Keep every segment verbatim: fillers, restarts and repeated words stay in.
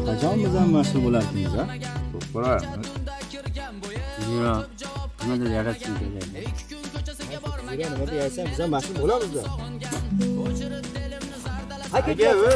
Qachon biz ham mashhur bo'larmiz, ha? Bo'larmiz. Yo, nimadir yaratsin kerak. Nima nima deysan, biz ham mashhur bo'lamiz-da. Aka,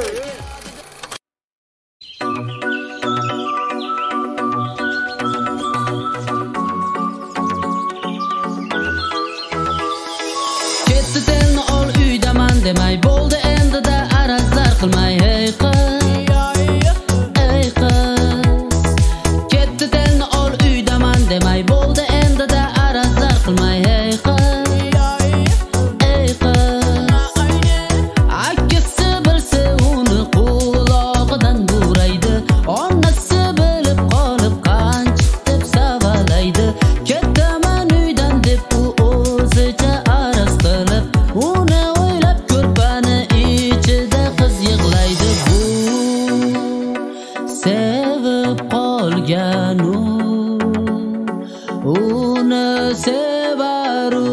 ketdi telni ol uydaman demay bo'ldi endi-da arazlar qilmay hey qiz, ey qiz. Ketdi telni ol uydaman demay bo'ldi endi-da arazlar qilmay hey qiz, ey qiz. Akasi bilsa uni qulog'idan buraydi, onasi bilib qolib qanchiq deb savalaydi. Ketaman uydan deb u o'zicha araz qilib, uni o'ylab ko'rpani ichida qiz yig'laydi. Bu sevib qolgan u, uni sevar u,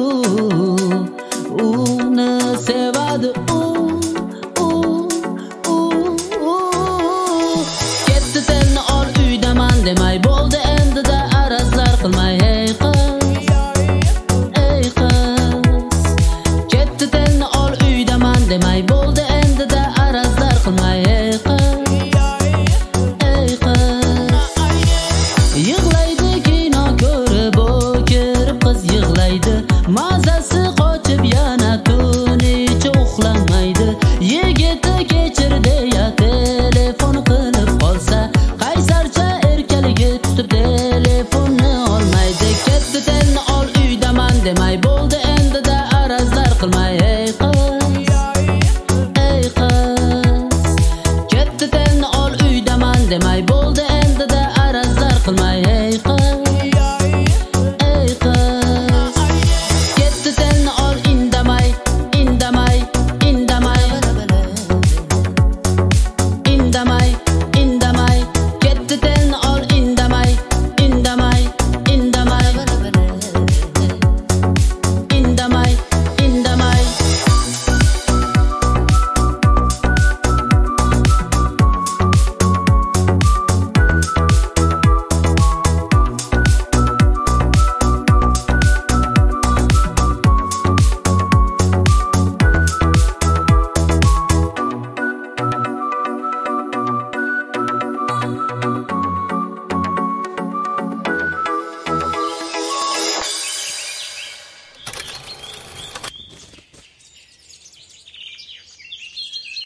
uni sevadi u, u, u, u. Ketdi telni ol uydaman demay bo'ldi endi-da arazlar qilmay hey qiz, ey qiz. Ketdi telni ol uydaman demay bo'ldi endi-da arazlar qilmay hey qiz, ey qiz. Yig'laydi kino ko'rib, o'kirib qiz yig'laydi. Mazasi qochib yana tunicha uxlamaydi. Yigiti kechir deya telefon qilib qolsa, qaysarcha erkaligi tutib telefonni olmaydi. Ketdi telni ol uydaman demay bo'ldi endi-da arazlar qilmay hey qiz, ey qiz. Ketdi telni ol uydaman demay bo'ldi endi-da